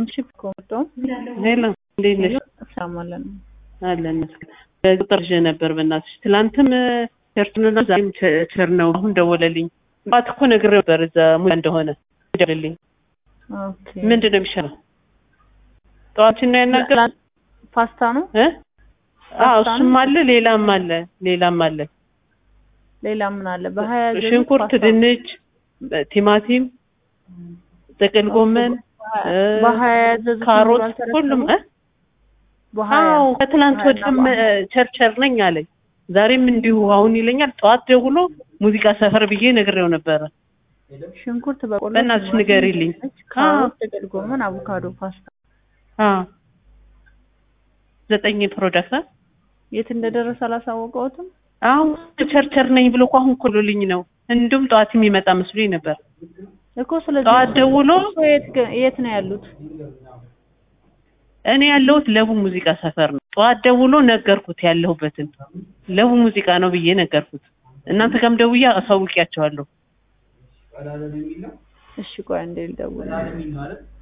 ቺፕ ኮምቶ ሄሎ እንዴት ነሽ? ሰማለን አለን ቁጥር ጀ ነበር በእናትሽ ትላንትም ቸርችና ዛሬም ቸር ነው። አሁን ደወለልኝ ባት እኮ ነግሬው ነበር እዛ ሙያ እንደሆነ ደወለልኝ። ኦኬ ምንድን ነው የሚሻለው? ጠዋችን ነው ያናገር ፓስታ ነው እሱም አለ ሌላም አለ ሌላ ምን አለ? በ20 ሽንኩርት፣ ድንች፣ ቲማቲም፣ ጥቅል ጎመን፣ በ20 ካሮት ሁሉም ከትላንት ወዲህም ቸርቸር ነኝ አለኝ። ዛሬም እንዲሁ አሁን ይለኛል። ጠዋት ደውሎ ሙዚቃ ሰፈር ብዬ ነግሬው ነበር። ሽንኩርት፣ በቆሎ፣ በእናትሽ ንገሪልኝ። ካሮት፣ ጥቅል ጎመን፣ አቮካዶ፣ ፓስታ 9 ፕሮዳክት የት እንደደረሰ አላሳወቀውትም። አሁን ቸርቸር ነኝ ብሎ እንኳን ኮሎልኝ ነው። እንዱም ጠዋት የሚመጣ መስሎኝ ነበር እኮ። ስለዚህ ጠዋት ደውሎ የት ነው ያሉት? እኔ ያለሁት ለቡ ሙዚቃ ሰፈር ነው። ጠዋት ደውሎ ነገርኩት ያለሁበትን ለቡ ሙዚቃ ነው ብዬ ነገርኩት። እናንተ ጋርም ደውዬ አሳውቂያቸዋለሁ። እሺ ቆይ እንዴ ልደውል